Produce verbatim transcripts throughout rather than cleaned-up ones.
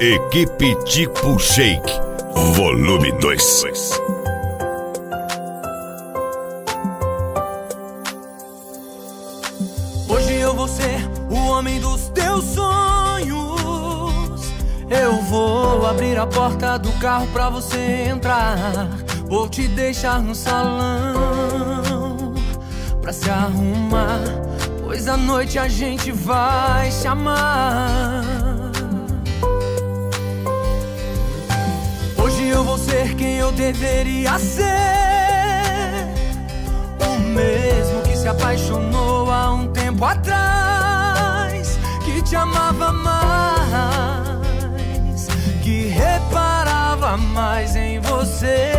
Equipe Tipo Shake, volume dois. Hoje eu vou ser o homem dos teus sonhos. Eu vou abrir a porta do carro pra você entrar. Vou te deixar no salão pra se arrumar, pois à noite a gente vai se amar. Hoje eu vou ser quem eu deveria ser, o mesmo que se apaixonou há um tempo atrás, que te amava mais, que reparava mais em você.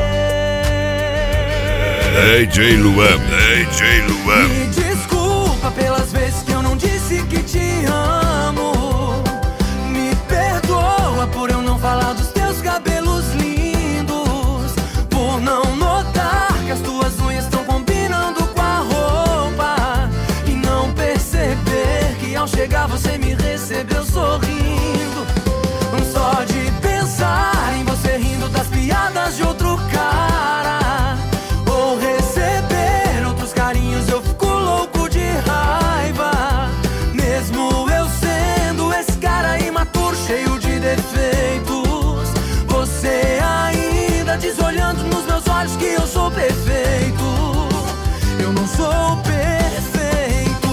D J Luan, D J Luan. Me desculpa pelas vezes que eu não disse que te amo. Me perdoa por eu não falar dos teus cabelos lindos, por não notar que as tuas unhas estão combinando com a roupa, e não perceber que ao chegar você me recebeu sorrindo. Só de pensar em você rindo das piadas de outro cara, ou receber outros carinhos, eu fico louco de raiva. Mesmo eu sendo esse cara imaturo, cheio de defeitos, você ainda diz olhando nos meus olhos que eu sou perfeito. Eu não sou perfeito.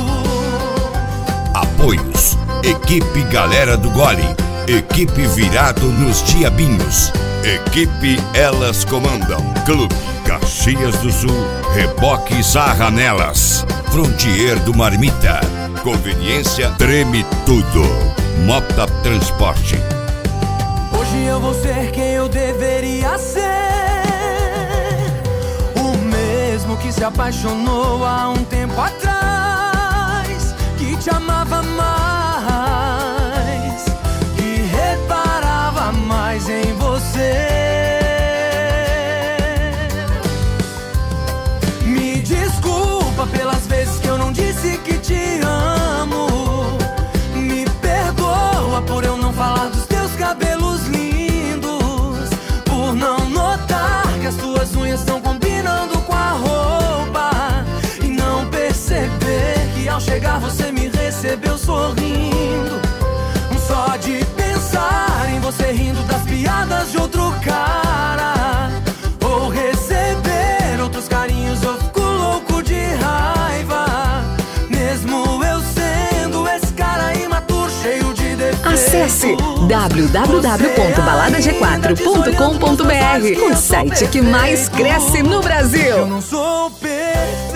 Apoios: Equipe Galera do Gole, Equipe Virado nos Diabinhos, Equipe Elas Comandam, Clube Caxias do Sul, Reboque Sarra Nelas, Frontier do Marmita, Conveniência Treme Tudo, Mota Transporte. Hoje eu vou ser quem eu deveria ser, o mesmo que se apaixonou há um tempo atrás, que te amava mais, que reparava mais em você. Me desculpa pelas vezes que eu não disse que te amo. Me perdoa por eu não falar dos teus cabelos lindos, por não notar que as tuas unhas estão combinando com a roupa, e não perceber que ao chegar você me recebeu sorrindo. Só de pensar em você rindo das piadas de outro cara, ou receber outros carinhos, eu fico louco de raiva. Mesmo eu sendo esse cara imaturo, cheio de defeitos. Acesse w w w ponto balada g quatro ponto com ponto b r, o site que mais cresce no Brasil. Eu não sou perfeito.